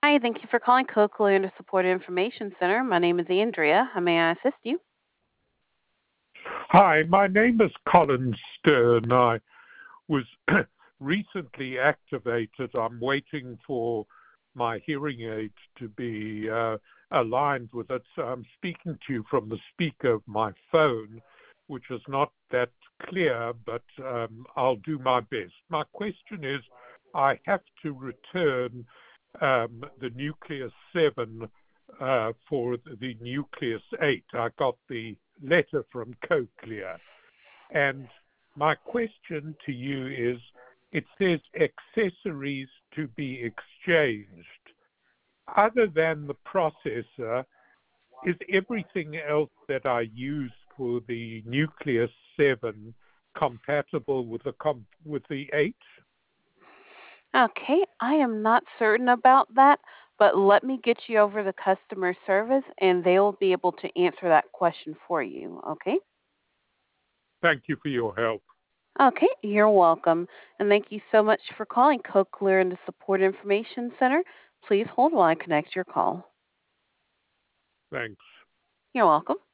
Hi, thank you for calling Cochlear Support Information Center. My name is Andrea. How may I assist you? Hi, my name is Colin Stern. I was recently activated. I'm waiting for my hearing aid to be aligned with it. So I'm speaking to you from the speaker of my phone, which is not that clear, but I'll do my best. My question is, I have to return the Nucleus 7 for the Nucleus 8. I got the letter from Cochlear. And my question to you is, it says accessories to be exchanged. Other than the processor, is everything else that I use for the Nucleus 7 compatible with the 8? Okay, I am not certain about that, but let me get you over to customer service and they'll be able to answer that question for you. Okay? Thank you for your help. Okay, you're welcome. And thank you so much for calling Cochlear Support Information Center. Please hold while I connect your call. Thanks. You're welcome.